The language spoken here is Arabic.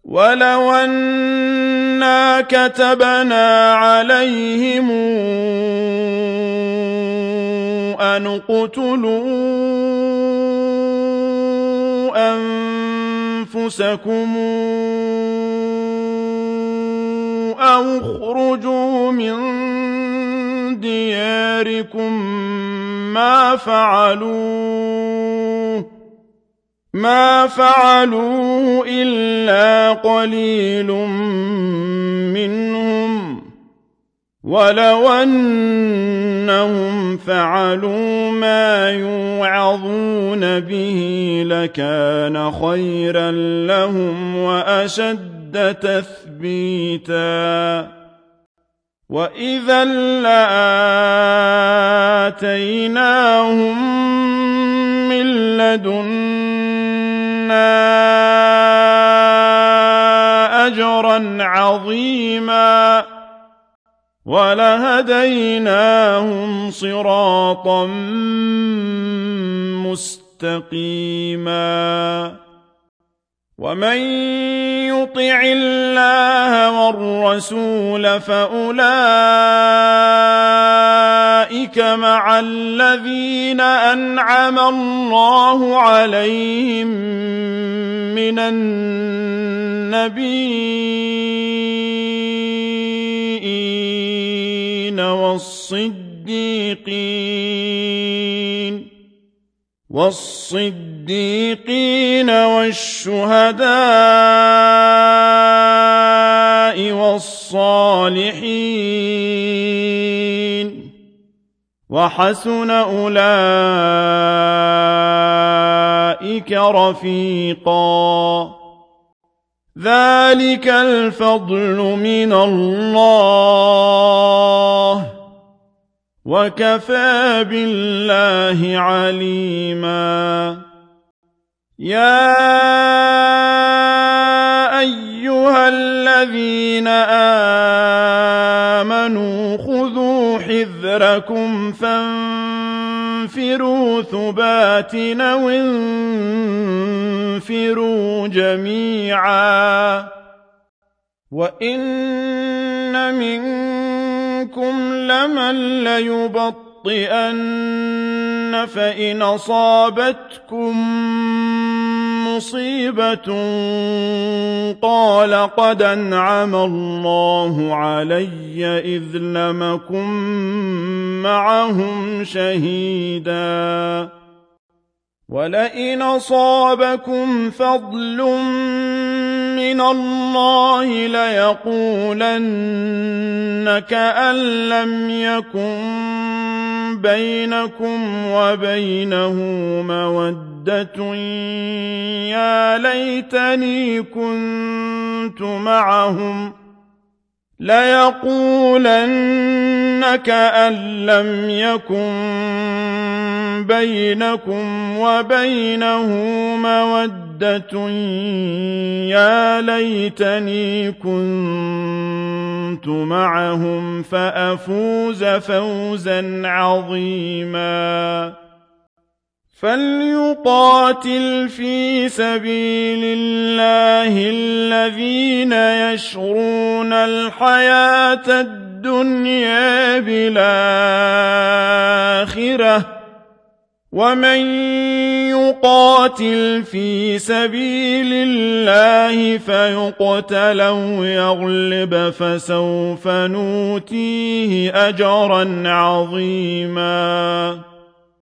ولو أنا كتبنا عليهم أن اقتلوا أنفسكم أو اخرجوا من دياركم ما فعلوه إلا قليل منهم ولو أنهم فعلوا ما يوعظون به لكان خيرا لهم وأشد تثبيتا وإذا لآتيناهم من لدنا أجرا عظيما ولهديناهم صراطا مستقيما ومن يطع الله والرسول فأولئك مع الذين أنعم الله عليهم من النبيين والصديقين والشهداء والصالحين وحسن أولئك رفيقا ذلك الفضل من الله وكفى بالله عليما يا أيها الذين آمنوا خذوا حذركم فانفروا ثبات أو انفروا جميعا وإن منكم لمن ليبطئن فإن أصابتكم مصيبة قال قد أنعم الله علي إذ لم أكن معهم شهيدا ولئن أصابكم فضل من الله ليقولن كأن لم يكن بينكم وبينه مودة يا ليتني كنت معهم ليقولن كأن لم يكن بينكم وبينه مودة يا ليتني كنت معهم فأفوز فوزا عظيما فليقاتل في سبيل الله الذين يشرون الحياة الدنيا بالآخرة ومن يقاتل في سبيل الله فيقتل أو يغلب فسوف نؤتيه أجرا عظيما